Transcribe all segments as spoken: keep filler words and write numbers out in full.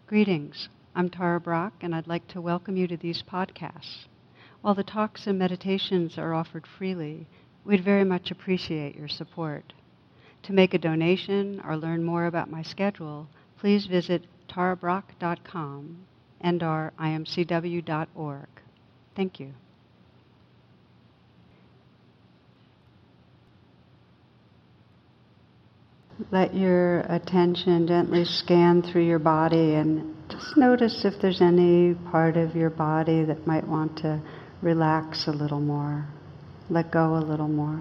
Greetings. I'm Tara Brach, and I'd like to welcome you to these podcasts. While the talks and meditations are offered freely, we'd very much appreciate your support. To make a donation or learn more about my schedule, please visit tara brach dot com and or I M C W dot org. Thank you. Let your attention gently scan through your body and just notice if there's any part of your body that might want to relax a little more, let go a little more.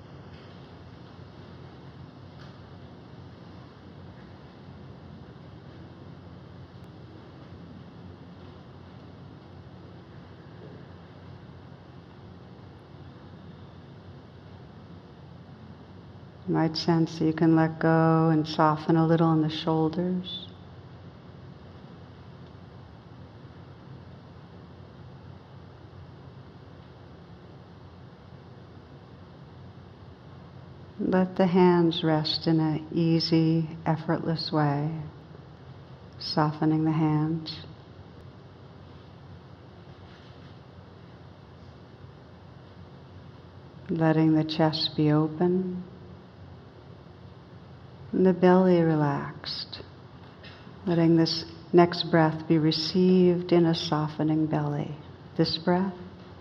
You might sense that you can let go and soften a little in the shoulders. Let the hands rest in an easy, effortless way, softening the hands. Letting the chest be open. And the belly relaxed, letting this next breath be received in a softening belly. This breath.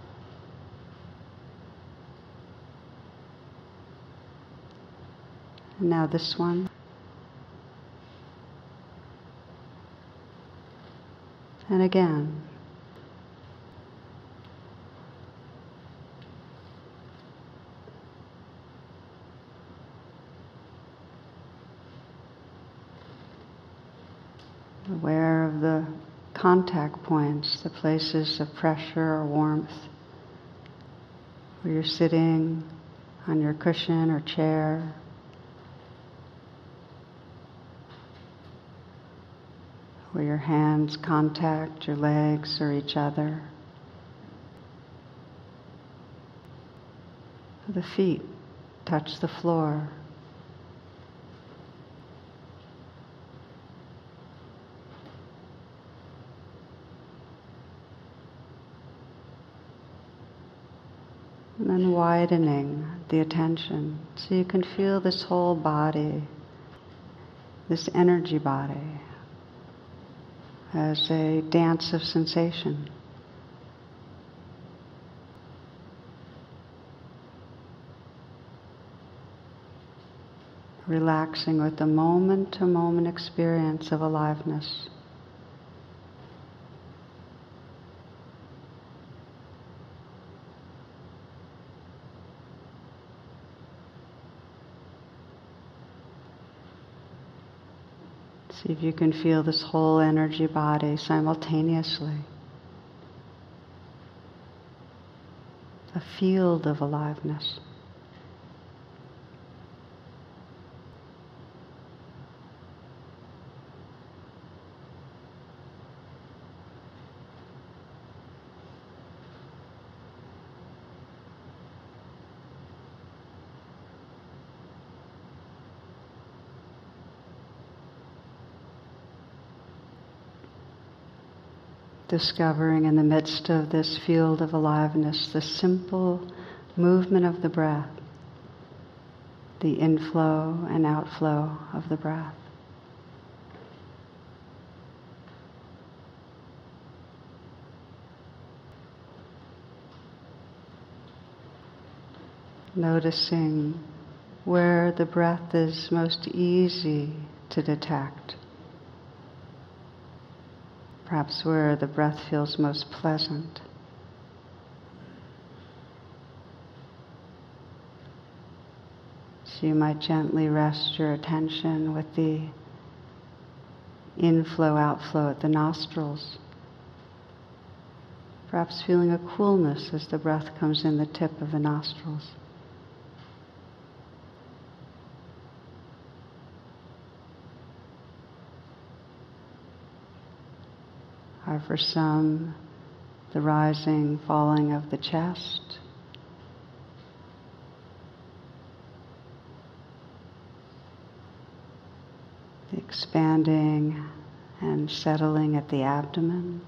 And now this one. And again. Aware of the contact points, the places of pressure or warmth, where you're sitting on your cushion or chair. Where your hands contact your legs or each other. The feet touch the floor. And then widening the attention so you can feel this whole body, this energy body, as a dance of sensation. Relaxing with the moment-to-moment experience of aliveness. See if you can feel this whole energy body simultaneously. A field of aliveness. Discovering in the midst of this field of aliveness the simple movement of the breath, the inflow and outflow of the breath. Noticing where the breath is most easy to detect. Perhaps where the breath feels most pleasant. So you might gently rest your attention with the inflow, outflow at the nostrils. Perhaps feeling a coolness as the breath comes in the tip of the nostrils. Or for some, the rising, falling of the chest. The expanding and settling at the abdomen.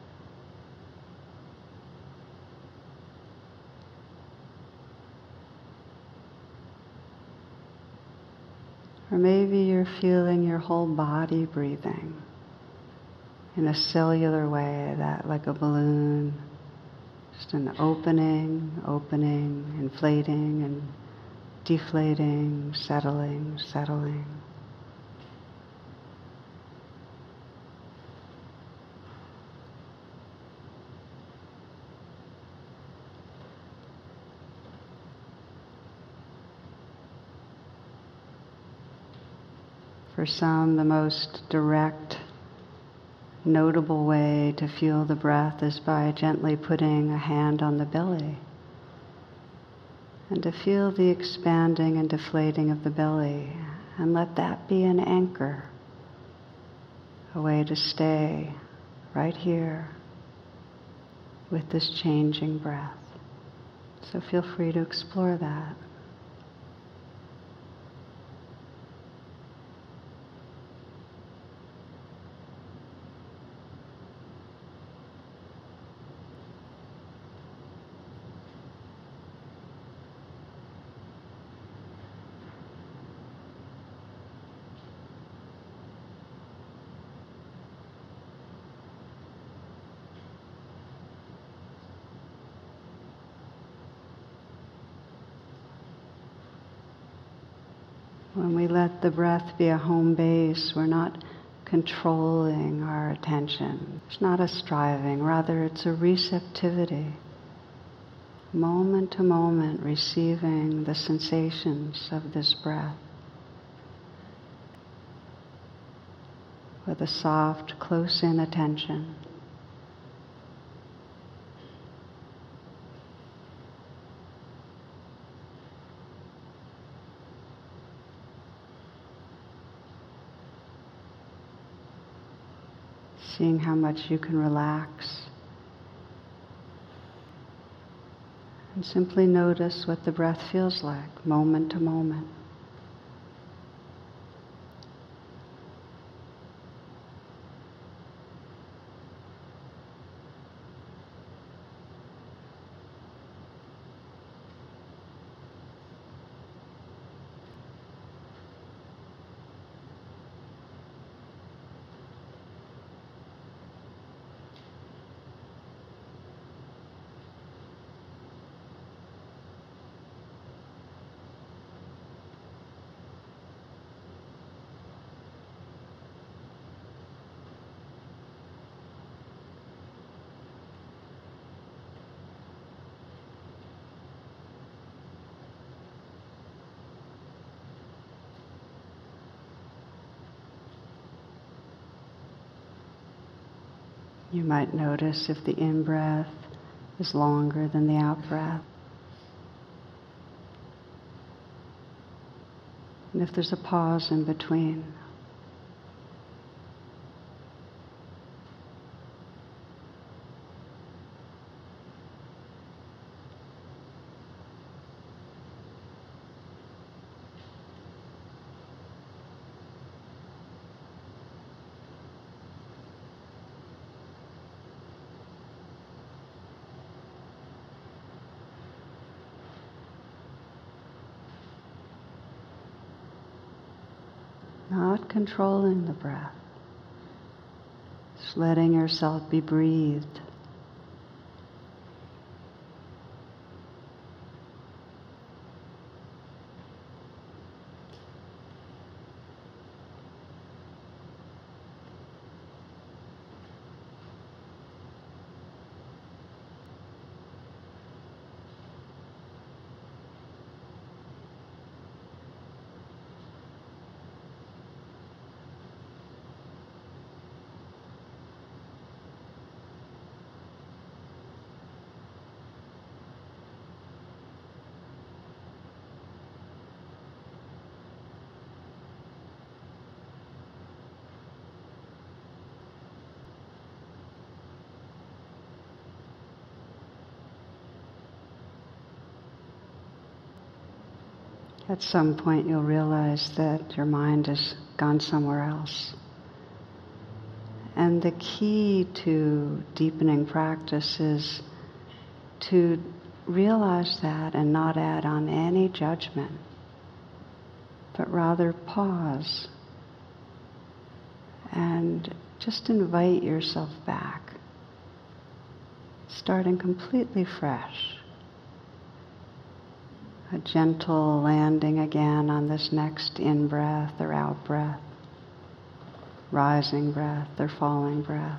Or maybe you're feeling your whole body breathing in a cellular way, that like a balloon, just an opening, opening, inflating and deflating, settling, settling. For some, the most direct, notable way to feel the breath is by gently putting a hand on the belly and to feel the expanding and deflating of the belly, and let that be an anchor, a way to stay right here with this changing breath. So feel free to explore that. When we let the breath be a home base, we're not controlling our attention. It's not a striving, rather it's a receptivity. Moment to moment, receiving the sensations of this breath with a soft, close-in attention. Seeing how much you can relax. And simply notice what the breath feels like, moment to moment. You might notice if the in-breath is longer than the out-breath. And if there's a pause in between. Not controlling the breath, just letting yourself be breathed. At some point you'll realize that your mind has gone somewhere else. And the key to deepening practice is to realize that and not add on any judgment, but rather pause and just invite yourself back, starting completely fresh. A gentle landing again on this next in-breath or out-breath, rising breath or falling breath.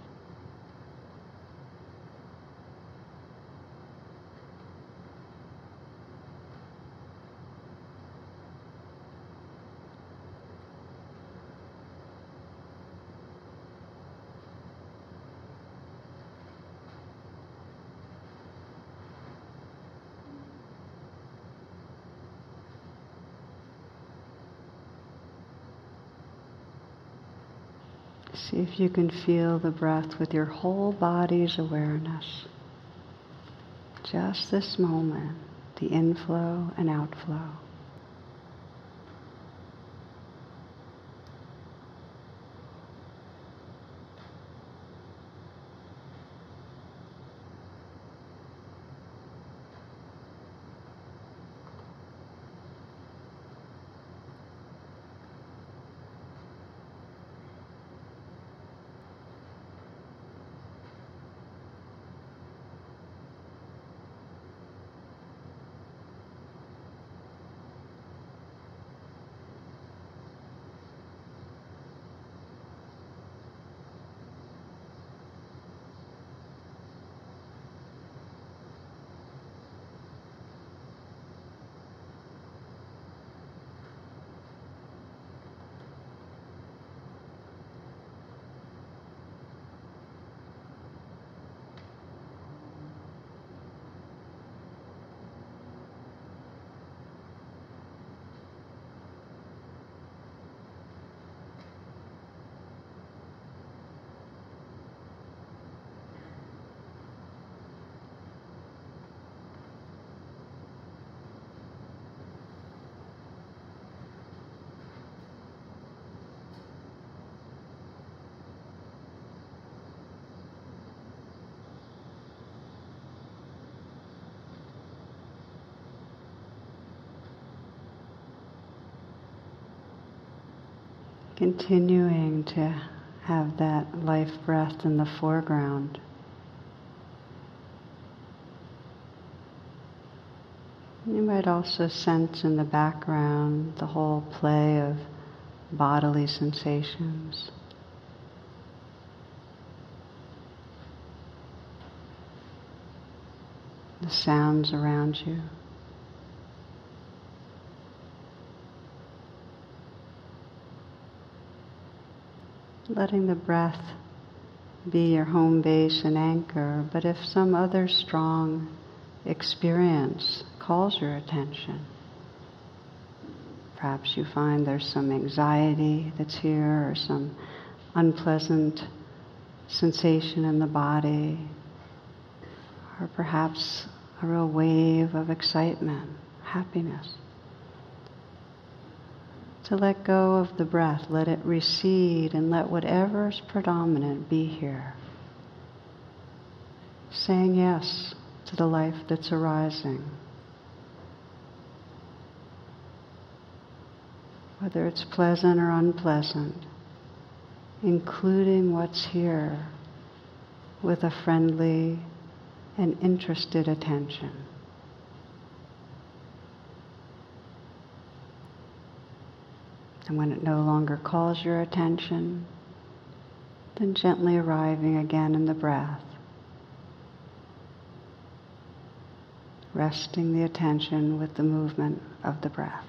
See if you can feel the breath with your whole body's awareness. Just this moment, the inflow and outflow. Continuing to have that life breath in the foreground. You might also sense in the background the whole play of bodily sensations. The sounds around you. Letting the breath be your home base and anchor, but if some other strong experience calls your attention, perhaps you find there's some anxiety that's here or some unpleasant sensation in the body, or perhaps a real wave of excitement, happiness. To let go of the breath, let it recede, and let whatever's predominant be here. Saying yes to the life that's arising. Whether it's pleasant or unpleasant, including what's here with a friendly and interested attention. And when it no longer calls your attention, then gently arriving again in the breath. Resting the attention with the movement of the breath.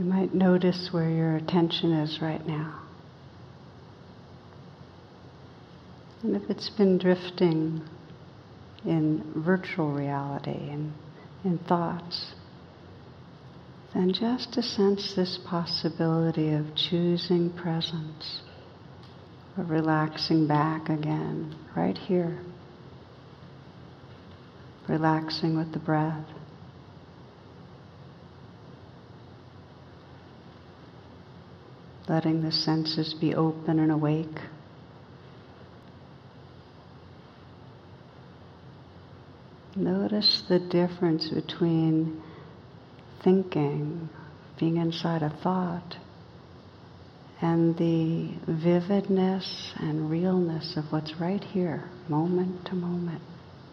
You might notice where your attention is right now. And if it's been drifting in virtual reality and in thoughts, then just to sense this possibility of choosing presence, of relaxing back again, right here, relaxing with the breath. Letting the senses be open and awake. Notice the difference between thinking, being inside a thought, and the vividness and realness of what's right here, moment to moment.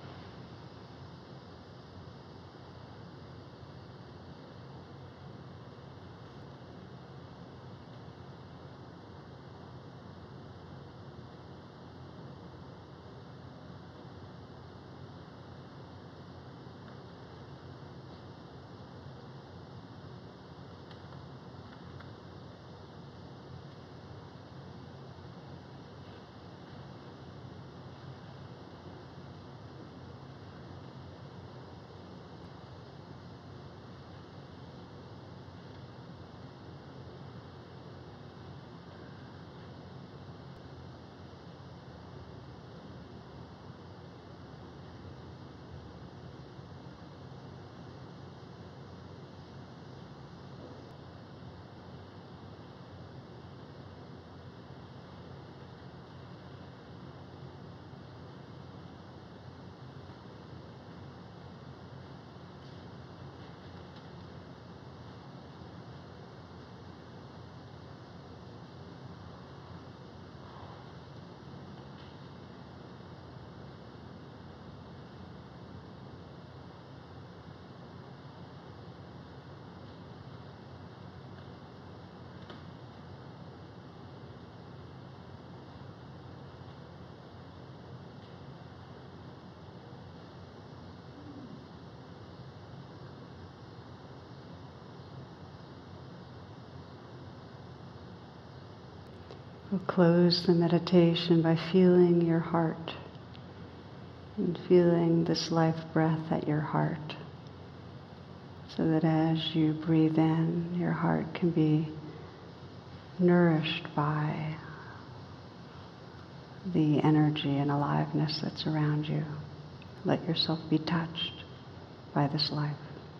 We'll close the meditation by feeling your heart and feeling this life breath at your heart, so that as you breathe in, your heart can be nourished by the energy and aliveness that's around you. Let yourself be touched by this life.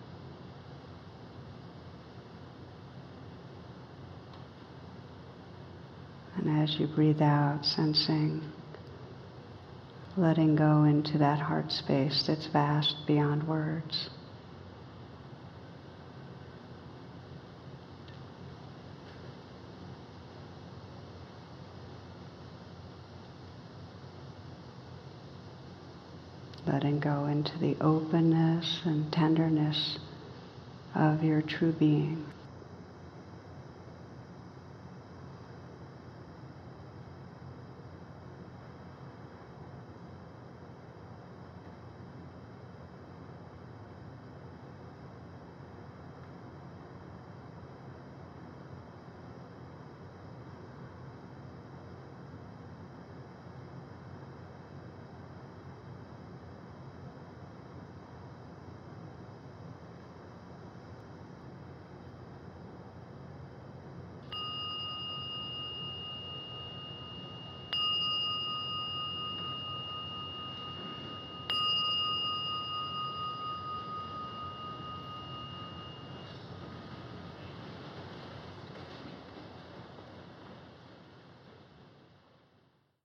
And as you breathe out, sensing, letting go into that heart space that's vast beyond words. Letting go into the openness and tenderness of your true being.